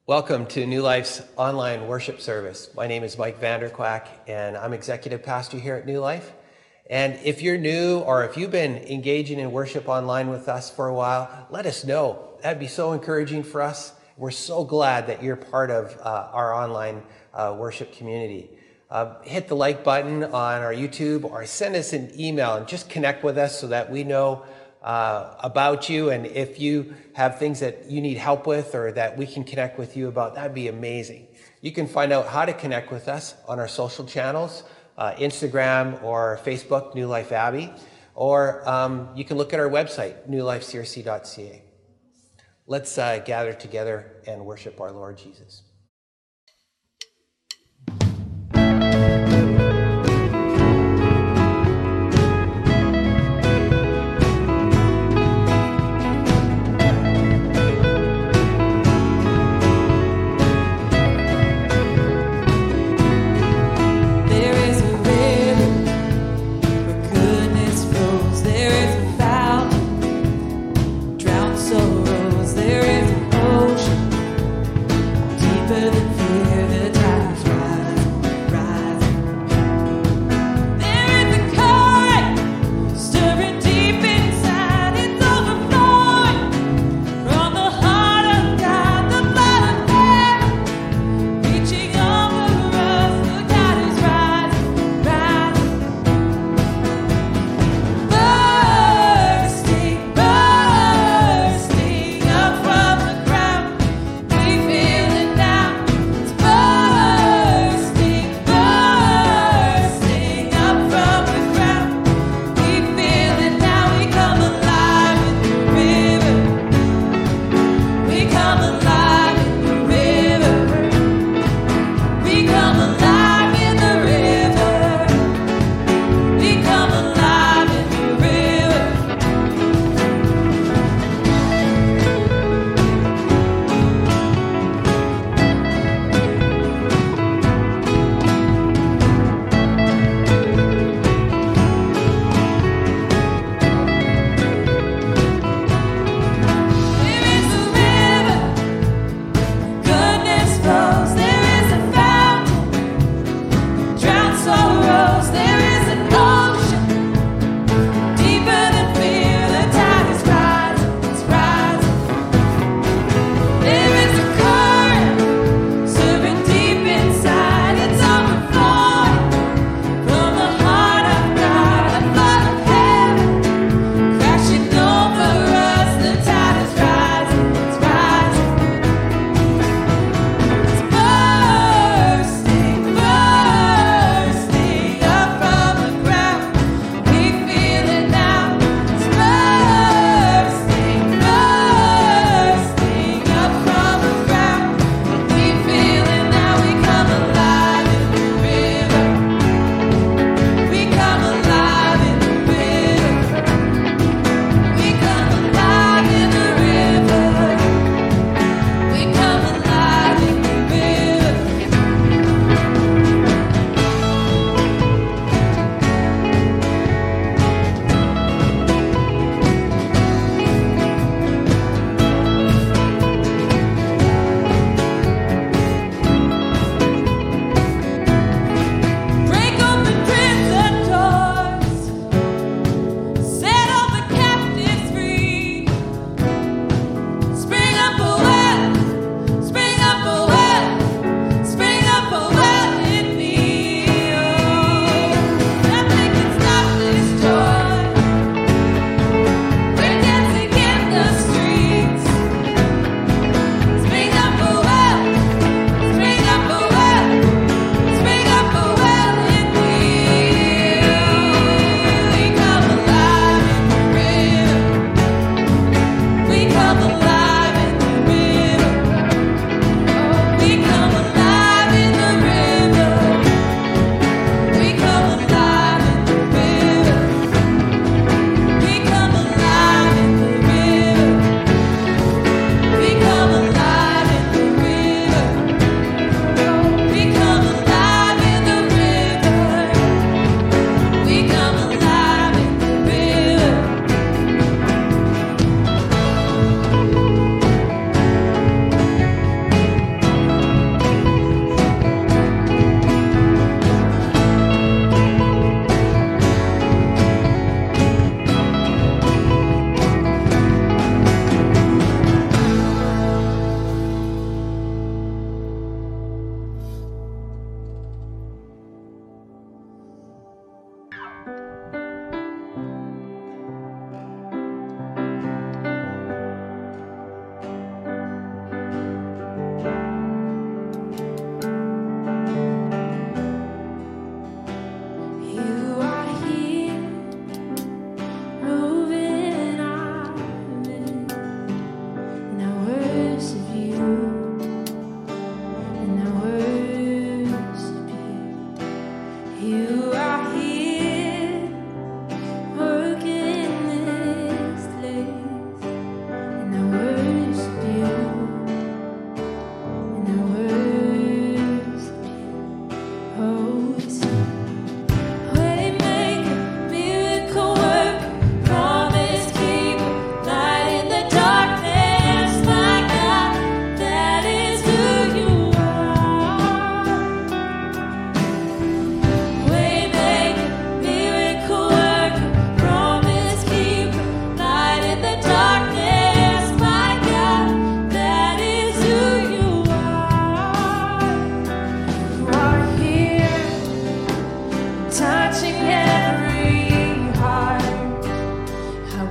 Welcome to New Life's online worship service. My name is Mike Vanderquack, and I'm executive pastor here at New Life. And if you're new or if you've been engaging in worship online with us for a while, let us know. That'd be so encouraging for us. We're so glad that you're part of our online worship community. Hit the like button on our YouTube or send us an email and just connect with us so that we know about you, and if you have things that you need help with or that we can connect with you about, that'd be amazing. You can find out how to connect with us on our social channels, Instagram or Facebook, New Life Abbey, or you can look at our website, newlifecrc.ca. Let's gather together and worship our Lord Jesus. Sorrows, there is an ocean deep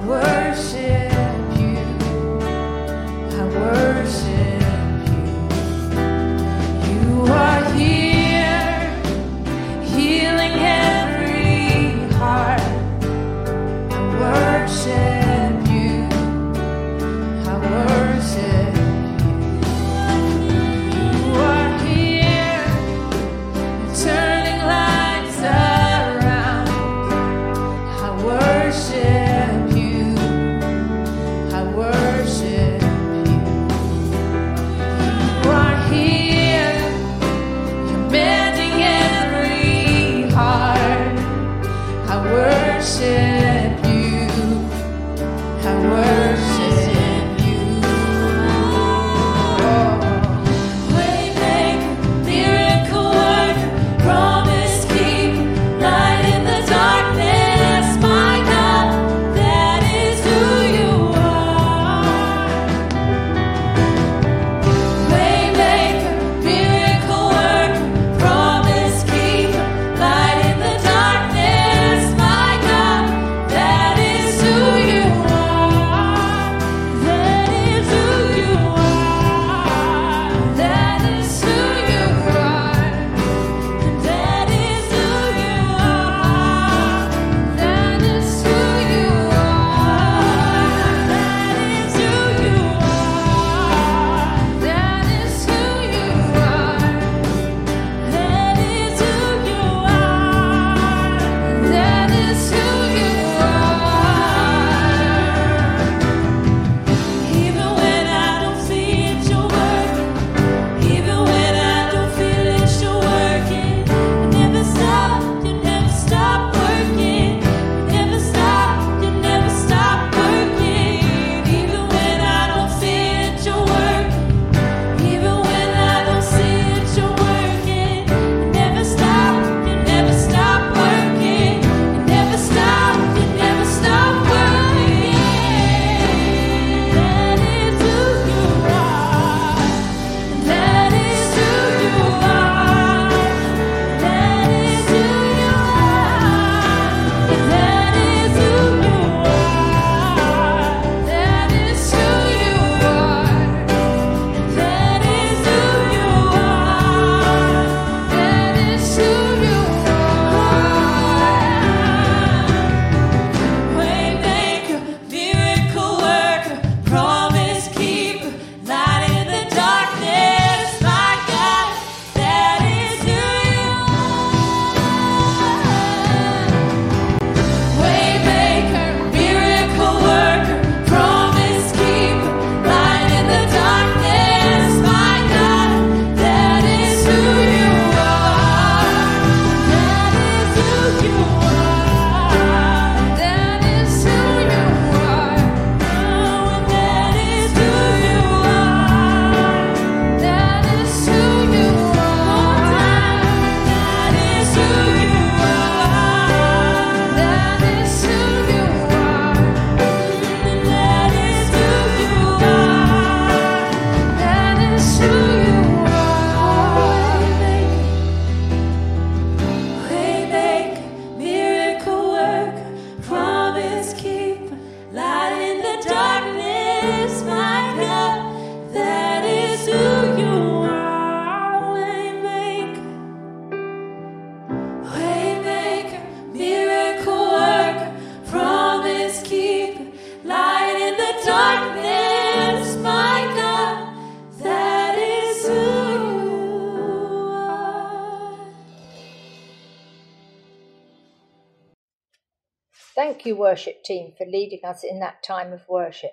Thank you, worship team, for leading us in that time of worship.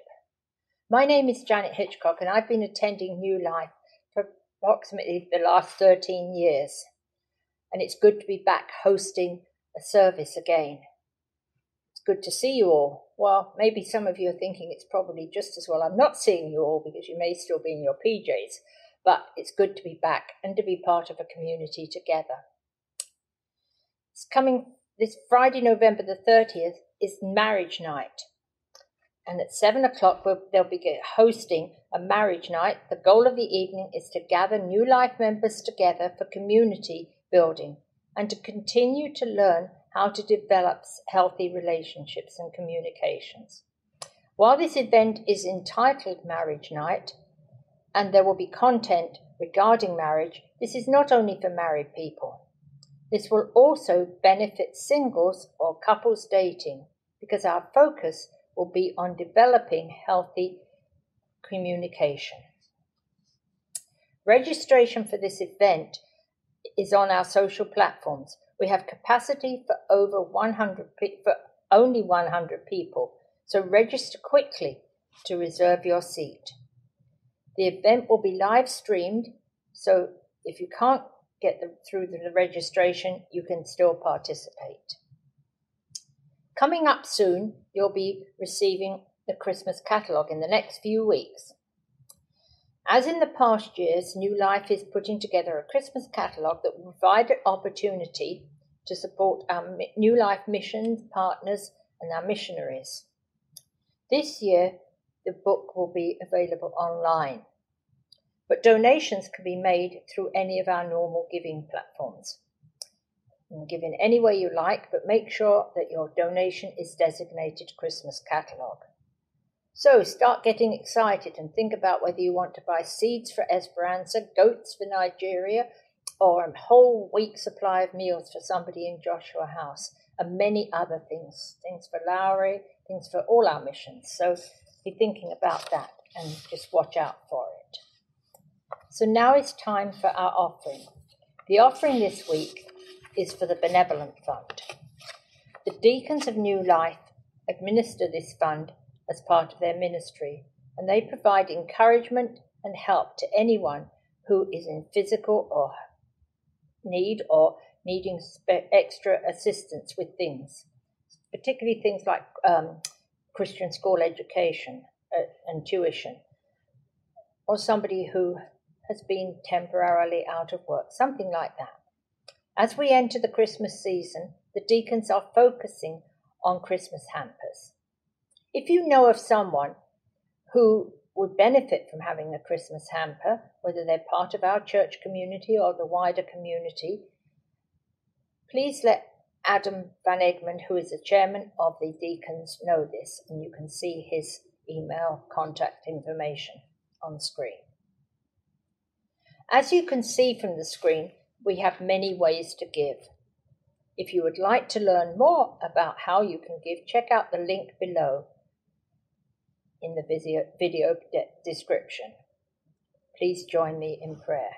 My name is Janet Hitchcock, and I've been attending New Life for approximately the last 13 years. And it's good to be back hosting a service again. It's good to see you all. Well, maybe some of you are thinking it's probably just as well I'm not seeing you all because you may still be in your PJs. But it's good to be back and to be part of a community together. It's coming this Friday, November the 30th, is marriage night. And at 7 o'clock, they'll be hosting a marriage night. The goal of the evening is to gather New Life members together for community building and to continue to learn how to develop healthy relationships and communications. While this event is entitled Marriage Night, and there will be content regarding marriage, this is not only for married people. This will also benefit singles or couples dating, because our focus will be on developing healthy communication. Registration for this event is on our social platforms. We have capacity for only 100 people, so register quickly to reserve your seat. The event will be live streamed, so if you can't get through the registration, you can still participate. Coming up soon, you'll be receiving the Christmas catalogue in the next few weeks. As in the past years, New Life is putting together a Christmas catalogue that will provide an opportunity to support our New Life missions partners and our missionaries. This year, the book will be available online, but donations can be made through any of our normal giving platforms. You can give in any way you like, but make sure that your donation is designated Christmas catalogue. So start getting excited and think about whether you want to buy seeds for Esperanza, goats for Nigeria, or a whole week supply of meals for somebody in Joshua House, and many other things for Lowry, things for all our missions. So be thinking about that and just watch out for it. So now it's time for our offering. The offering this week is for the Benevolent Fund. The Deacons of New Life administer this fund as part of their ministry, and they provide encouragement and help to anyone who is in physical or need or needing extra assistance with things, particularly things like Christian school education and tuition, or somebody who has been temporarily out of work, something like that. As we enter the Christmas season, the deacons are focusing on Christmas hampers. If you know of someone who would benefit from having a Christmas hamper, whether they're part of our church community or the wider community, please let Adam Van Egmond, who is the chairman of the deacons, know this, and you can see his email contact information on screen. As you can see from the screen, we have many ways to give. If you would like to learn more about how you can give, check out the link below in the video description. Please join me in prayer.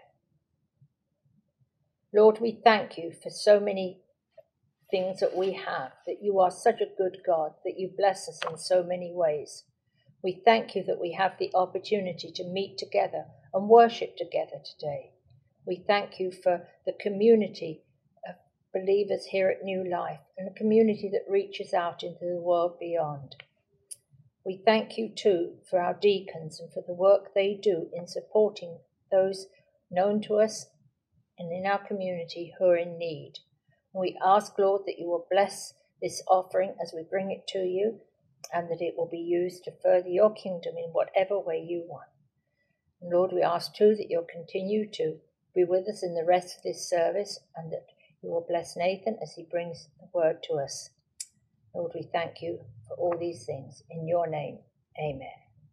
Lord, we thank you for so many things that we have, that you are such a good God, that you bless us in so many ways. We thank you that we have the opportunity to meet together and worship together today. We thank you for the community of believers here at New Life and a community that reaches out into the world beyond. We thank you too for our deacons and for the work they do in supporting those known to us and in our community who are in need. And we ask, Lord, that you will bless this offering as we bring it to you, and that it will be used to further your kingdom in whatever way you want. And Lord, we ask too that you'll continue to be with us in the rest of this service, and that you will bless Nathan as he brings the word to us. Lord, we thank you for all these things. In your name, amen.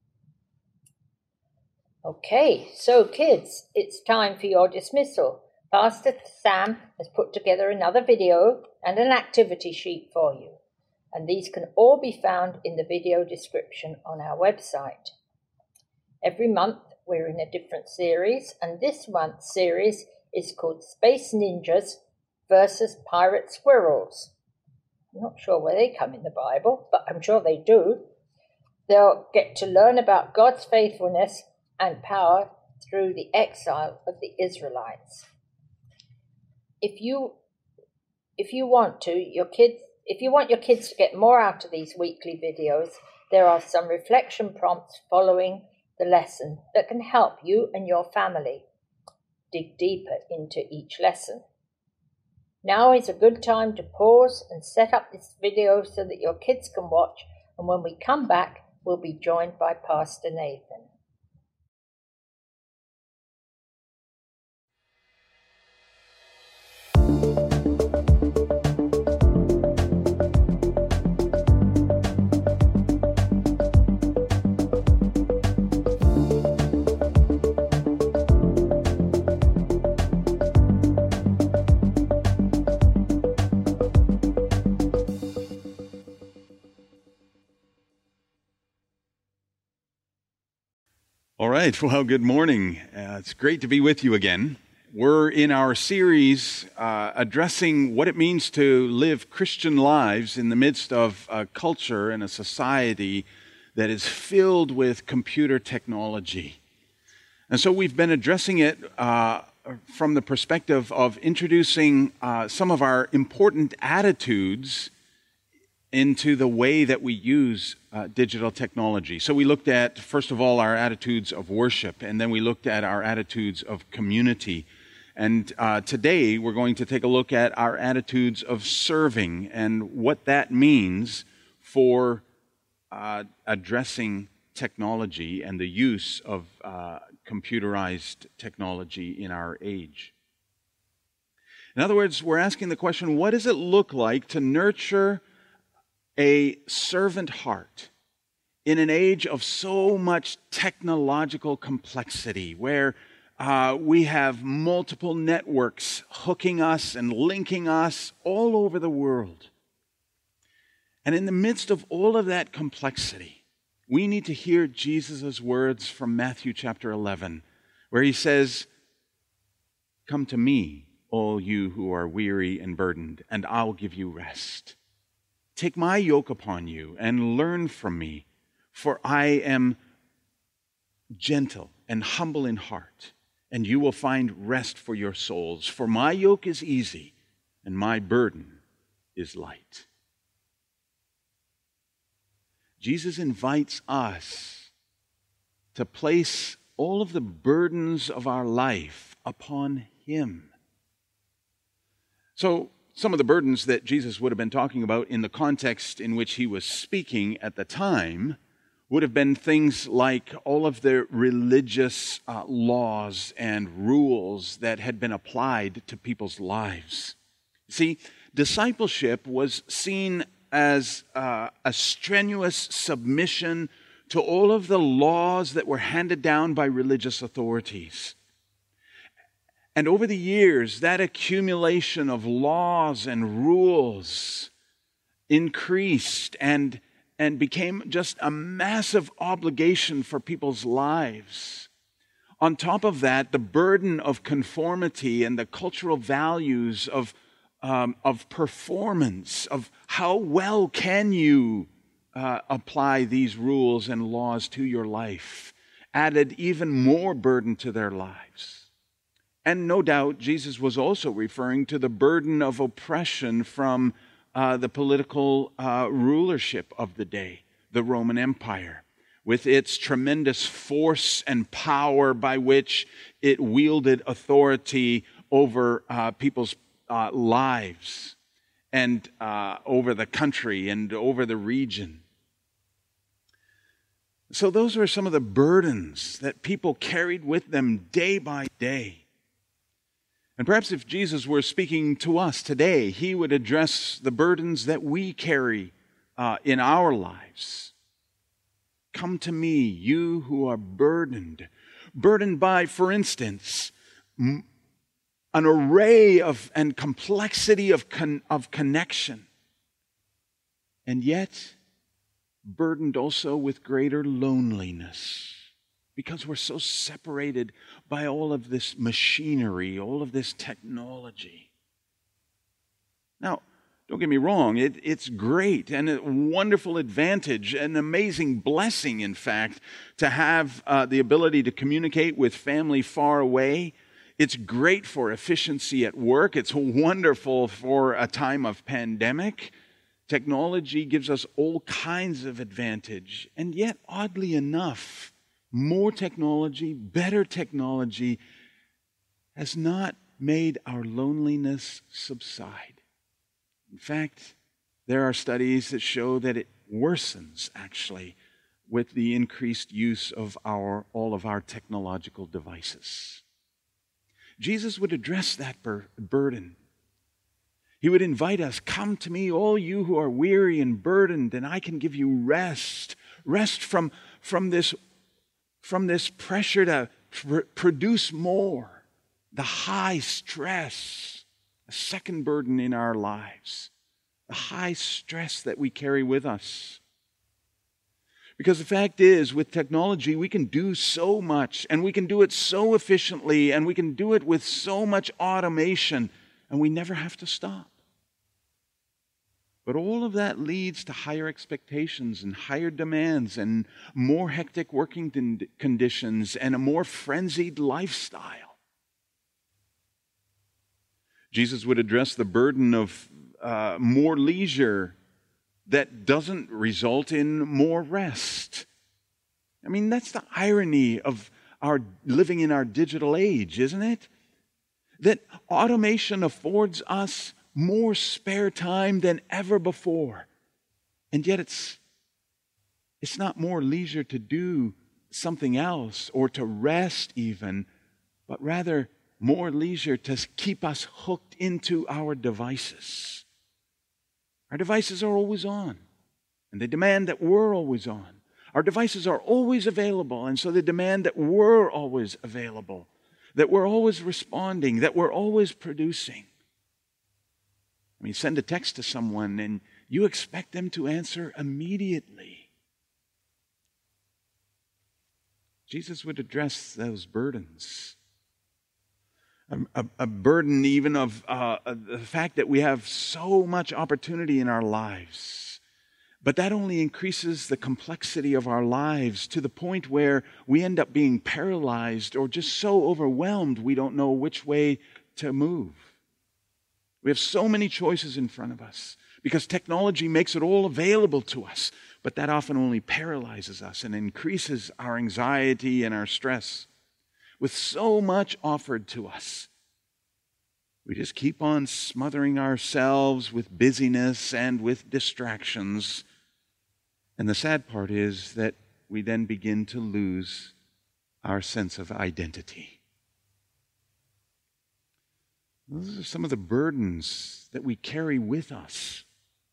Okay, so kids, it's time for your dismissal. Pastor Sam has put together another video and an activity sheet for you, and these can all be found in the video description on our website. Every month we're in a different series, and this month's series is called Space Ninjas versus Pirate Squirrels. I'm not sure where they come in the Bible, but I'm sure they do. They'll get to learn about God's faithfulness and power through the exile of the Israelites. If you want your kids to get more out of these weekly videos, there are some reflection prompts following the lesson that can help you and your family dig deeper into each lesson. Now is a good time to pause and set up this video so that your kids can watch, and when we come back, we'll be joined by Pastor Nathan. All right, well, good morning. It's great to be with you again. We're in our series addressing what it means to live Christian lives in the midst of a culture and a society that is filled with computer technology. And so we've been addressing it from the perspective of introducing some of our important attitudes into the way that we use digital technology. So we looked at, first of all, our attitudes of worship, and then we looked at our attitudes of community. And today we're going to take a look at our attitudes of serving and what that means for addressing technology and the use of computerized technology in our age. In other words, we're asking the question, what does it look like to nurture a servant heart in an age of so much technological complexity, where we have multiple networks hooking us and linking us all over the world? And in the midst of all of that complexity, we need to hear Jesus' words from Matthew chapter 11, where he says, "Come to me, all you who are weary and burdened, and I'll give you rest. Take my yoke upon you and learn from me, for I am gentle and humble in heart, and you will find rest for your souls. For my yoke is easy and my burden is light." Jesus invites us to place all of the burdens of our life upon him. So, some of the burdens that Jesus would have been talking about in the context in which he was speaking at the time would have been things like all of the religious laws and rules that had been applied to people's lives. See, discipleship was seen as a strenuous submission to all of the laws that were handed down by religious authorities. And over the years, that accumulation of laws and rules increased and became just a massive obligation for people's lives. On top of that, the burden of conformity and the cultural values of performance, of how well can you apply these rules and laws to your life, added even more burden to their lives. And no doubt, Jesus was also referring to the burden of oppression from the political rulership of the day, the Roman Empire, with its tremendous force and power by which it wielded authority over people's lives and over the country and over the region. So those are some of the burdens that people carried with them day by day. And perhaps if Jesus were speaking to us today, he would address the burdens that we carry in our lives. Come to me, you who are burdened. Burdened by, for instance, an array of and complexity of connection. And yet, burdened also with greater loneliness, because we're so separated by all of this machinery, all of this technology. Now, don't get me wrong, it's great and a wonderful advantage, an amazing blessing, in fact, to have the ability to communicate with family far away. It's great for efficiency at work. It's wonderful for a time of pandemic. Technology gives us all kinds of advantage. And yet, oddly enough, more technology, better technology, has not made our loneliness subside. In fact, there are studies that show that it worsens, actually, with the increased use of all of our technological devices. Jesus would address that burden. He would invite us, "Come to me, all you who are weary and burdened, and I can give you rest." Rest from this pressure to produce more, the high stress, a second burden in our lives, the high stress that we carry with us. Because the fact is, with technology, we can do so much, and we can do it so efficiently, and we can do it with so much automation, and we never have to stop. But all of that leads to higher expectations and higher demands and more hectic working conditions and a more frenzied lifestyle. Jesus would address the burden of more leisure that doesn't result in more rest. I mean, that's the irony of our living in our digital age, isn't it? That automation affords us more spare time than ever before. And yet it's not more leisure to do something else or to rest even, but rather more leisure to keep us hooked into our devices. Our devices are always on, and they demand that we're always on. Our devices are always available, and so they demand that we're always available, that we're always responding, that we're always producing. I mean, send a text to someone, and you expect them to answer immediately. Jesus would address those burdens. A burden even of the fact that we have so much opportunity in our lives. But that only increases the complexity of our lives to the point where we end up being paralyzed or just so overwhelmed we don't know which way to move. We have so many choices in front of us because technology makes it all available to us. But that often only paralyzes us and increases our anxiety and our stress. With so much offered to us, we just keep on smothering ourselves with busyness and with distractions. And the sad part is that we then begin to lose our sense of identity. Those are some of the burdens that we carry with us.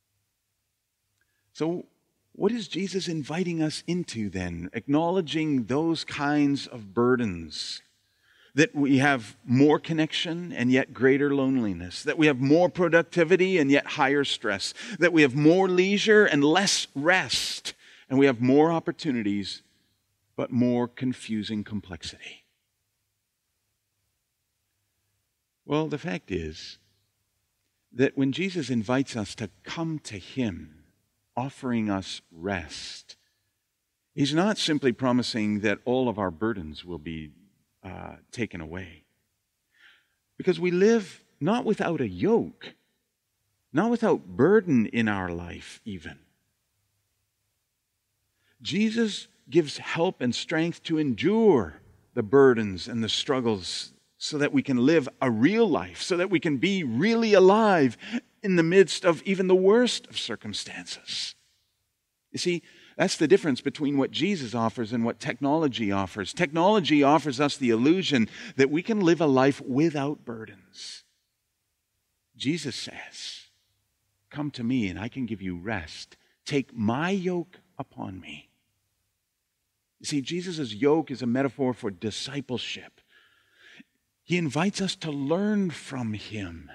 So, what is Jesus inviting us into then? Acknowledging those kinds of burdens. That we have more connection and yet greater loneliness. That we have more productivity and yet higher stress. That we have more leisure and less rest. And we have more opportunities but more confusing complexity. Well, the fact is that when Jesus invites us to come to Him, offering us rest, He's not simply promising that all of our burdens will be taken away. Because we live not without a yoke, not without burden in our life even. Jesus gives help and strength to endure the burdens and the struggles so that we can live a real life, so that we can be really alive in the midst of even the worst of circumstances. You see, that's the difference between what Jesus offers and what technology offers. Technology offers us the illusion that we can live a life without burdens. Jesus says, "Come to me and I can give you rest. Take my yoke upon me." You see, Jesus' yoke is a metaphor for discipleship. He invites us to learn from Him.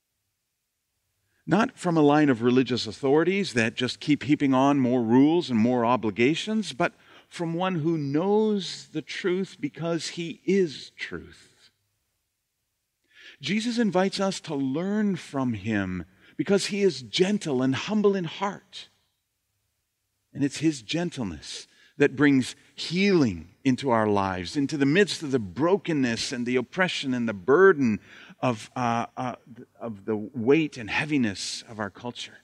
Not from a line of religious authorities that just keep heaping on more rules and more obligations, but from one who knows the truth because He is truth. Jesus invites us to learn from Him because He is gentle and humble in heart. And it's His gentleness that brings healing into our lives, into the midst of the brokenness and the oppression and the burden of the weight and heaviness of our culture.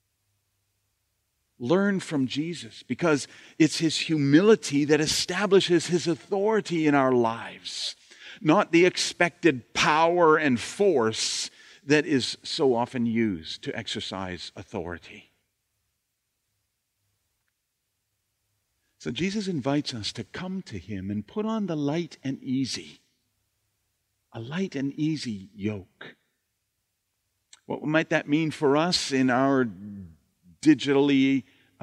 Learn from Jesus because it's His humility that establishes His authority in our lives, not the expected power and force that is so often used to exercise authority. So Jesus invites us to come to Him and put on the light and easy, a light and easy yoke. What might that mean for us in our digitally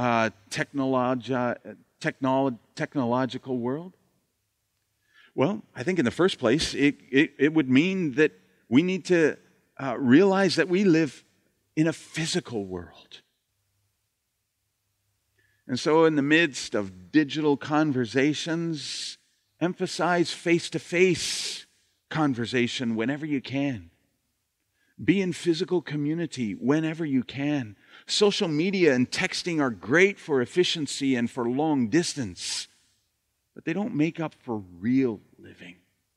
technological world? Well, I think in the first place, it would mean that we need to realize that we live in a physical world. And so in the midst of digital conversations, emphasize face-to-face conversation whenever you can. Be in physical community whenever you can. Social media and texting are great for efficiency and for long distance, but they don't make up for real living.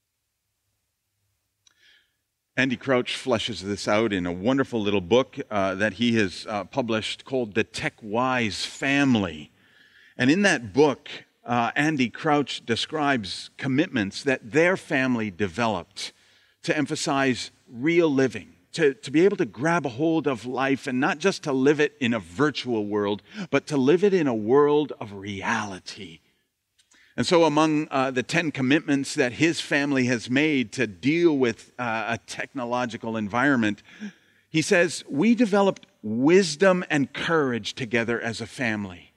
Andy Crouch fleshes this out in a wonderful little book that he has published called The Tech-Wise Family. And in that book, Andy Crouch describes commitments that their family developed to emphasize real living, to be able to grab a hold of life and not just to live it in a virtual world, but to live it in a world of reality. And so among the 10 commitments that his family has made to deal with a technological environment, he says, we developed wisdom and courage together as a family.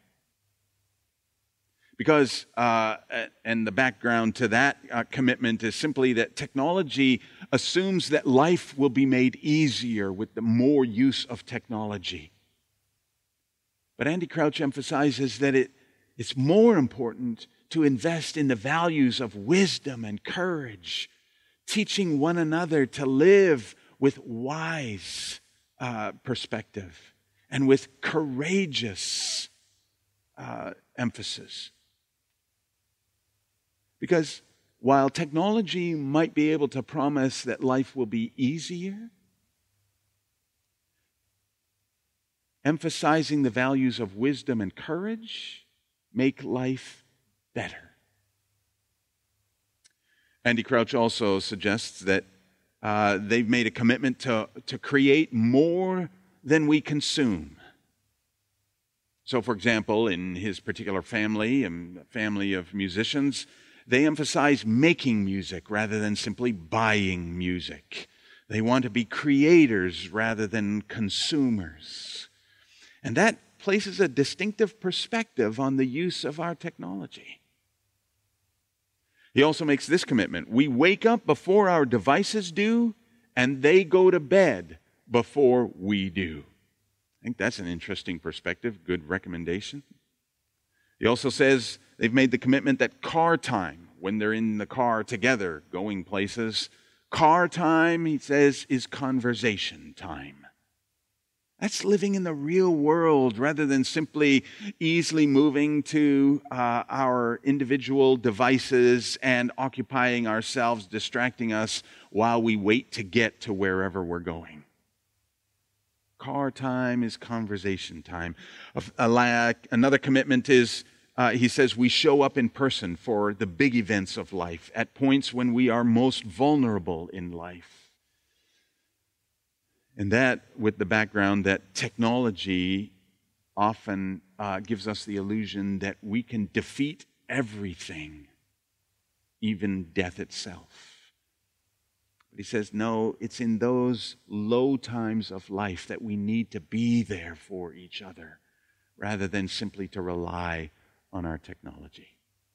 Because, and the background to that commitment is simply that technology assumes that life will be made easier with the more use of technology. But Andy Crouch emphasizes that it's more important to invest in the values of wisdom and courage, teaching one another to live with wise perspective and with courageous emphasis. Because while technology might be able to promise that life will be easier, emphasizing the values of wisdom and courage make life better. Andy Crouch also suggests that they've made a commitment to create more than we consume. So, for example, in his particular family, a family of musicians, they emphasize making music rather than simply buying music. They want to be creators rather than consumers. And that places a distinctive perspective on the use of our technology. He also makes this commitment. We wake up before our devices do, and they go to bed before we do. I think that's an interesting perspective, good recommendation. He also says they've made the commitment that car time, when they're in the car together going places, car time, he says, is conversation time. That's living in the real world rather than simply easily moving to our individual devices and occupying ourselves, distracting us while we wait to get to wherever we're going. Car time is conversation time. Another commitment is, he says, we show up in person for the big events of life at points when we are most vulnerable in life. And that with the background that technology often gives us the illusion that we can defeat everything, even death itself. But he says, no, it's in those low times of life that we need to be there for each other rather than simply to rely on our technology.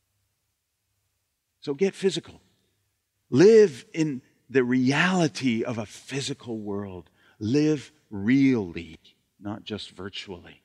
So get physical. Live in the reality of a physical world. Live really, not just virtually.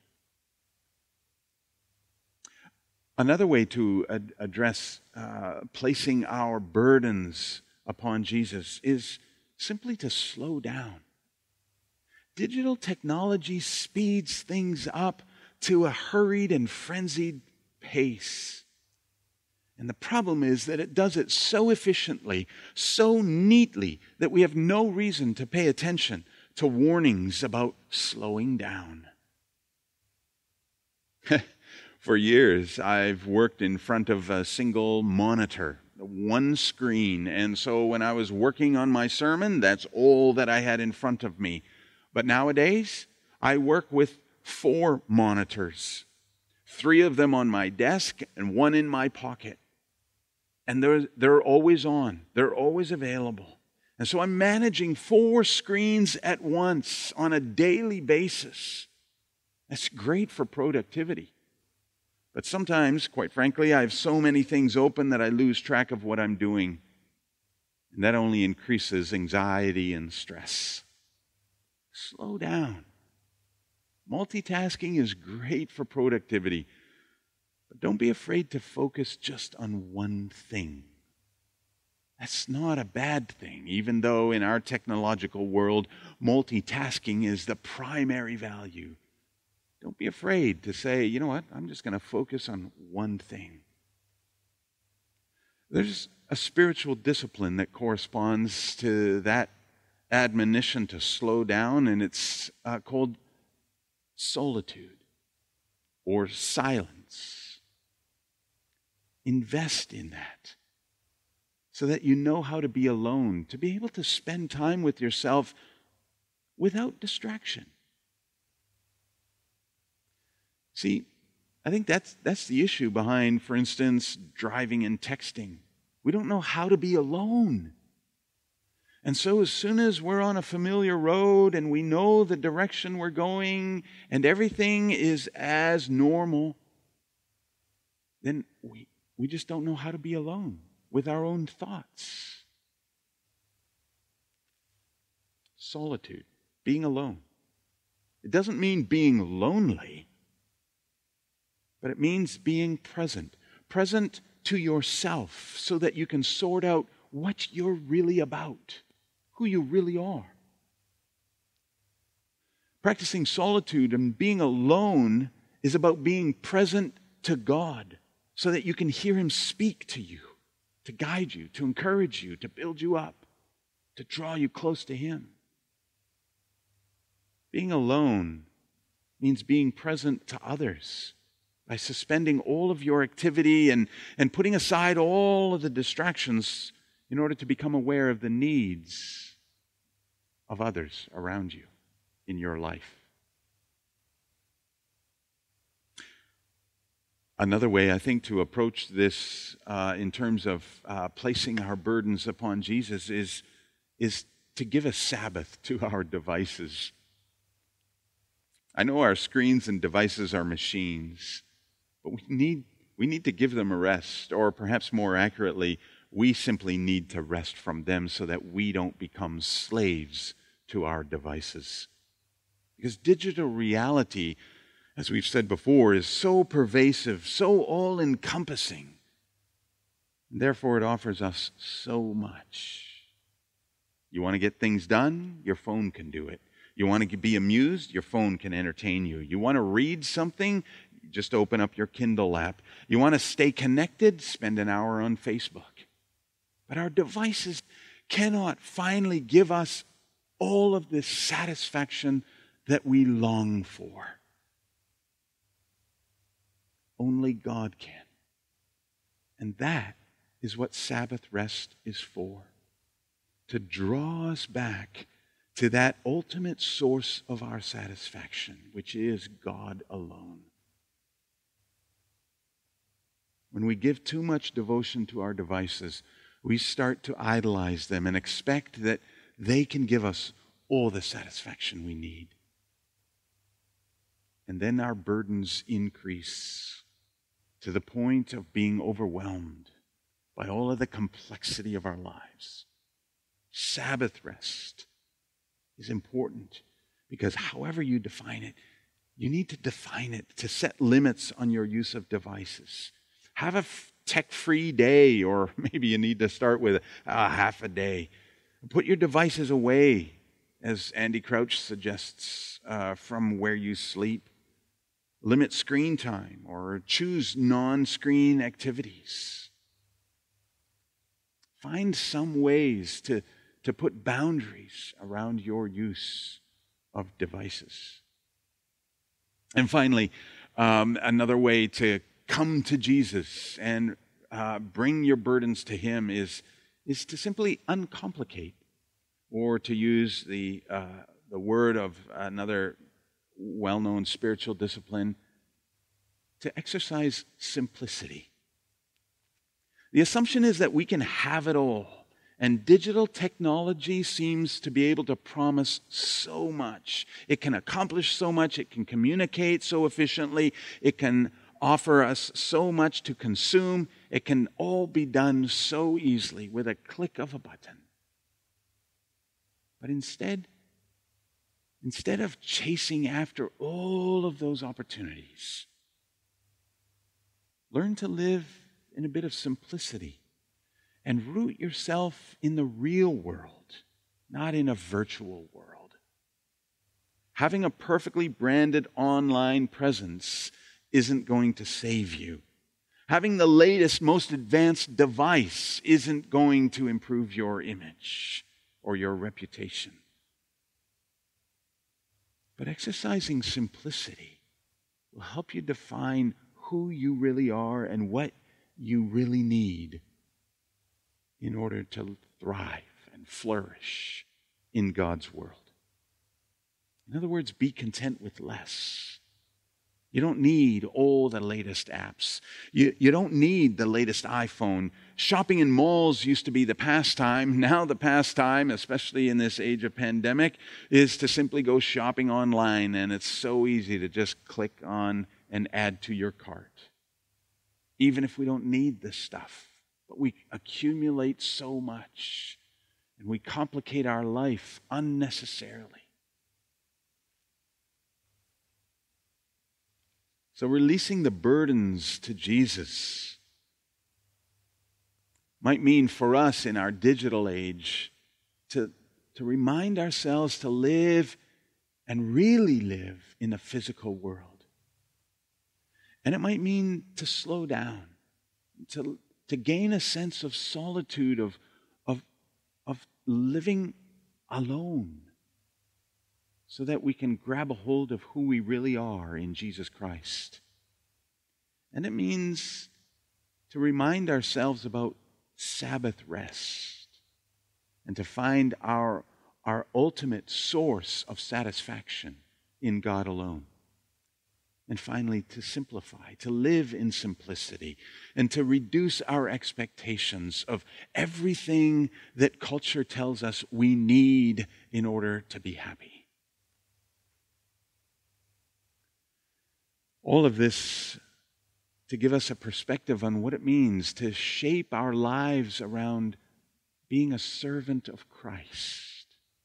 Another way to address placing our burdens upon Jesus is simply to slow down. Digital technology speeds things up to a hurried and frenzied pace. And the problem is that it does it so efficiently, so neatly, that we have no reason to pay attention to warnings about slowing down. For years, I've worked in front of a single monitor, one screen, and so when I was working on my sermon, that's all that I had in front of me. But nowadays, I work with 4 monitors, 3 of them on my desk and 1 in my pocket. And they're always on, they're always available. And so I'm managing 4 screens at once on a daily basis. That's great for productivity. But sometimes, quite frankly, I have so many things open that I lose track of what I'm doing. And that only increases anxiety and stress. Slow down. Multitasking is great for productivity, But don't be afraid to focus just on one thing. That's not a bad thing, even though in our technological world, multitasking is the primary value. Don't be afraid to say, you know what, I'm just going to focus on one thing. There's a spiritual discipline that corresponds to that admonition to slow down, and it's called solitude or silence. Invest in that so that you know how to be alone, to be able to spend time with yourself without distraction. See, I think that's the issue behind, for instance, driving and texting. We don't know how to be alone. And so as soon as we're on a familiar road and we know the direction we're going and everything is as normal, then we just don't know how to be alone with our own thoughts. Solitude, being alone. It doesn't mean being lonely, but it means being present to yourself so that you can sort out what you're really about, who you really are. Practicing solitude and being alone is about being present to God so that you can hear Him speak to you, to guide you, to encourage you, to build you up, to draw you close to Him. Being alone means being present to others by suspending all of your activity and putting aside all of the distractions in order to become aware of the needs of others around you in your life. Another way, I think, to approach this in terms of placing our burdens upon Jesus is to give a Sabbath to our devices. I know our screens and devices are machines, but we need to give them a rest, or perhaps more accurately, we simply need to rest from them so that we don't become slaves to our devices. Because digital reality, as we've said before, is so pervasive, so all-encompassing. And therefore, it offers us so much. You want to get things done? Your phone can do it. You want to be amused? Your phone can entertain you. You want to read something? Just open up your Kindle app. You want to stay connected? Spend an hour on Facebook. But our devices cannot finally give us all of this satisfaction that we long for. Only God can. And that is what Sabbath rest is for. To draw us back to that ultimate source of our satisfaction, which is God alone. When we give too much devotion to our devices, we start to idolize them and expect that they can give us all the satisfaction we need. And then our burdens increase to the point of being overwhelmed by all of the complexity of our lives. Sabbath rest is important because however you define it, you need to define it to set limits on your use of devices. Have a tech-free day, or maybe you need to start with half a day. Put your devices away, as Andy Crouch suggests, from where you sleep. Limit screen time or choose non-screen activities. Find some ways to put boundaries around your use of devices. And finally, another way to come to Jesus and bring your burdens to Him is to simply uncomplicate, or to use the word of another well-known spiritual discipline, to exercise simplicity. The assumption is that we can have it all, and digital technology seems to be able to promise so much. It can accomplish so much, it can communicate so efficiently, it can offer us so much to consume, it can all be done so easily with a click of a button. But instead of chasing after all of those opportunities, learn to live in a bit of simplicity and root yourself in the real world, not in a virtual world. Having a perfectly branded online presence isn't going to save you. Having the latest, most advanced device isn't going to improve your image or your reputation. But exercising simplicity will help you define who you really are and what you really need in order to thrive and flourish in God's world. In other words, be content with less. You don't need all the latest apps. You don't need the latest iPhone. Shopping in malls used to be the pastime. Now the pastime, especially in this age of pandemic, is to simply go shopping online, and it's so easy to just click on and add to your cart. Even if we don't need this stuff, but we accumulate so much, and we complicate our life unnecessarily. So releasing the burdens to Jesus might mean for us in our digital age to remind ourselves to live and really live in a physical world. And it might mean to slow down, to gain a sense of solitude, of living alone, so that we can grab a hold of who we really are in Jesus Christ. And it means to remind ourselves about Sabbath rest and to find our ultimate source of satisfaction in God alone. And finally, to simplify, to live in simplicity, and to reduce our expectations of everything that culture tells us we need in order to be happy. All of this to give us a perspective on what it means to shape our lives around being a servant of Christ.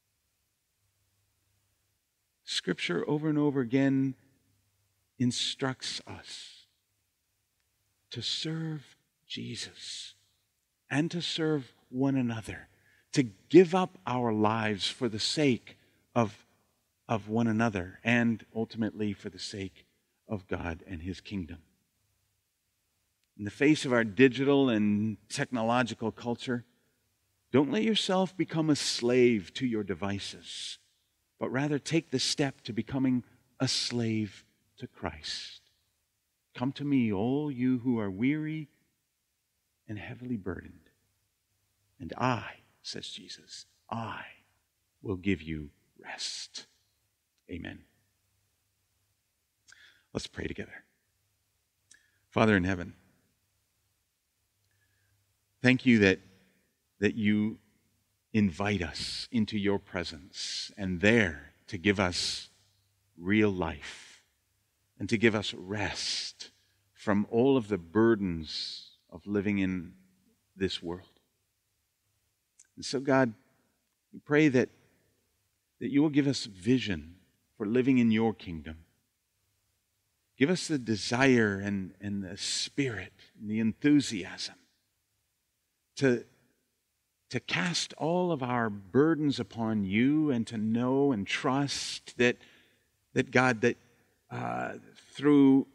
Scripture over and over again instructs us to serve Jesus and to serve one another, to give up our lives for the sake of one another and ultimately for the sake of God and His kingdom. In the face of our digital and technological culture, don't let yourself become a slave to your devices, but rather take the step to becoming a slave to Christ. Come to me, all you who are weary and heavily burdened, and I, says Jesus, I will give you rest. Amen. Let's pray together. Father in heaven, thank you that you invite us into your presence and there to give us real life and to give us rest from all of the burdens of living in this world. And so, God, we pray that you will give us vision for living in your kingdom. Give us the desire and the spirit and the enthusiasm to cast all of our burdens upon you and to know and trust that God, that through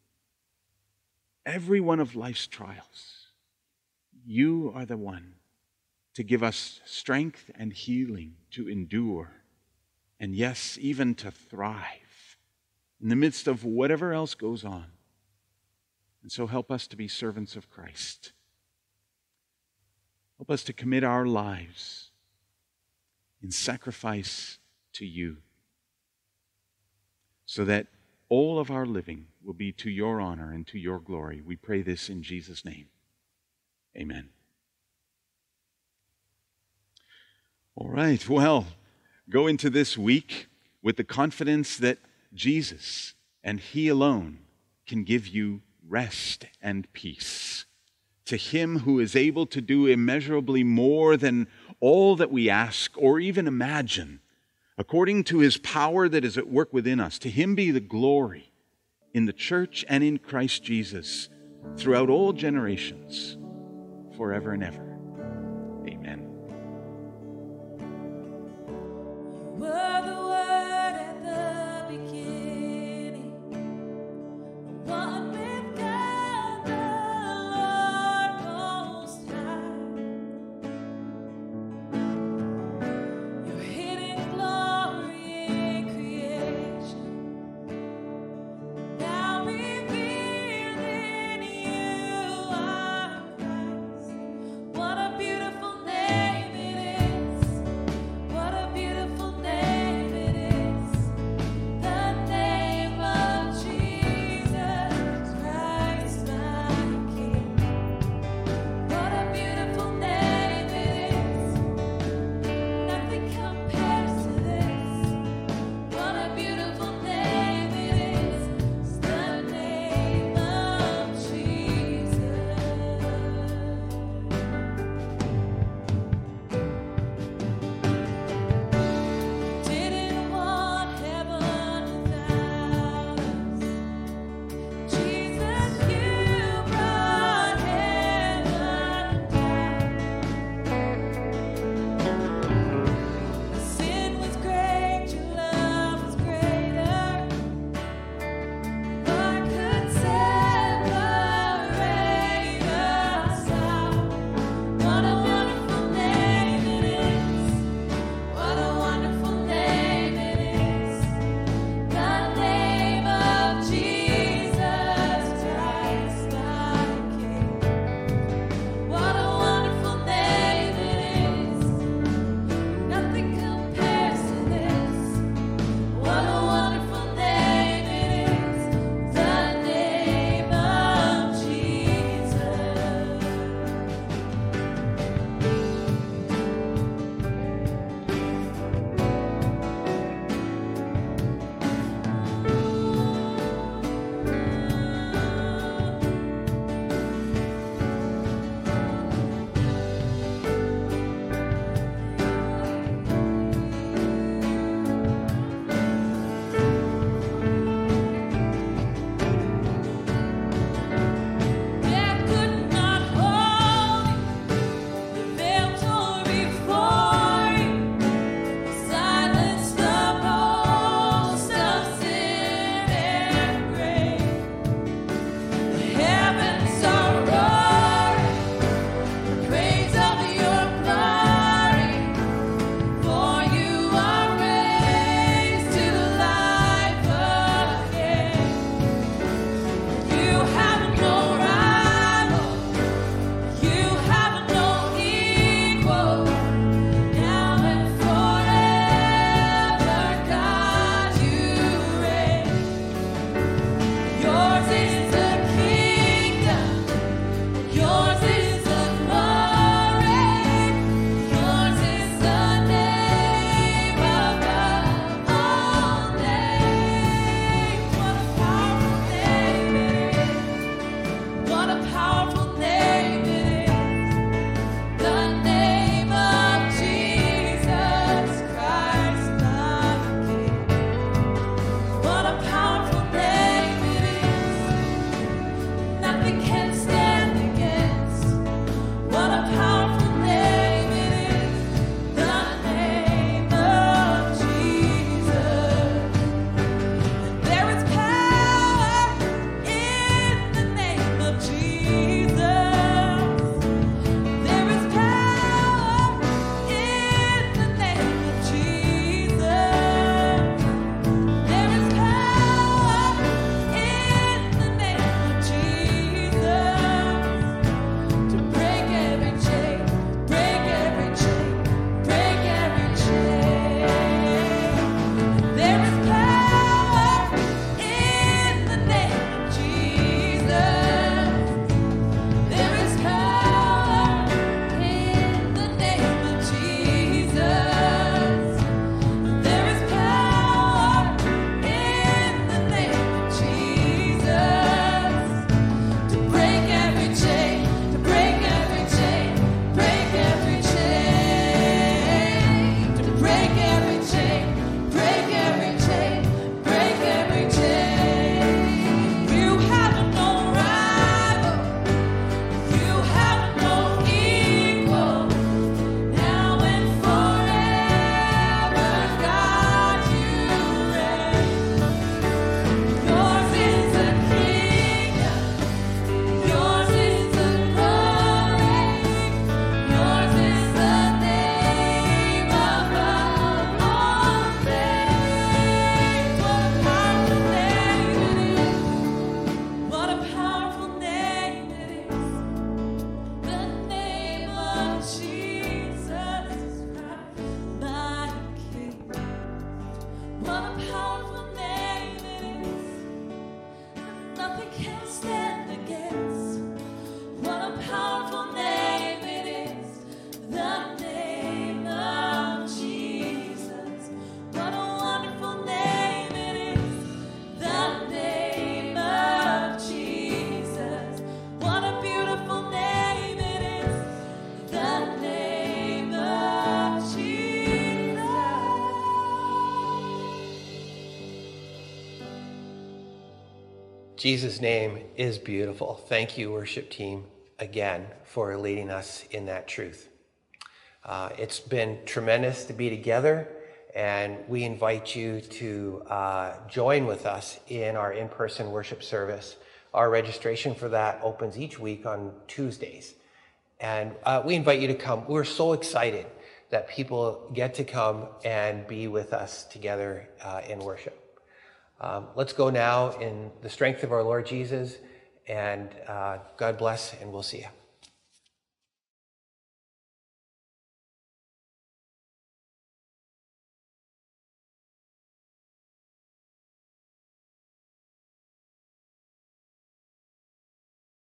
every one of life's trials, you are the one to give us strength and healing to endure, and yes, even to thrive in the midst of whatever else goes on. And so help us to be servants of Christ. Help us to commit our lives in sacrifice to you, so that all of our living will be to your honor and to your glory. We pray this in Jesus' name. Amen. All right, well, go into this week with the confidence that Jesus and He alone can give you rest and peace. To Him who is able to do immeasurably more than all that we ask or even imagine, according to His power that is at work within us, to Him be the glory in the church and in Christ Jesus throughout all generations, forever and ever. Amen. Were the Word at the beginning, one with God the Lord Most High. Your hidden glory in creation, now revealed in you are Christ. What a beautiful name it is. What a beautiful name Jesus' name is beautiful. Thank you, worship team, again for leading us in that truth. It's been tremendous to be together, and we invite you to join with us in our in-person worship service. Our registration for that opens each week on Tuesdays, and we invite you to come. We're so excited that people get to come and be with us together in worship. Let's go now in the strength of our Lord Jesus, and God bless, and we'll see you.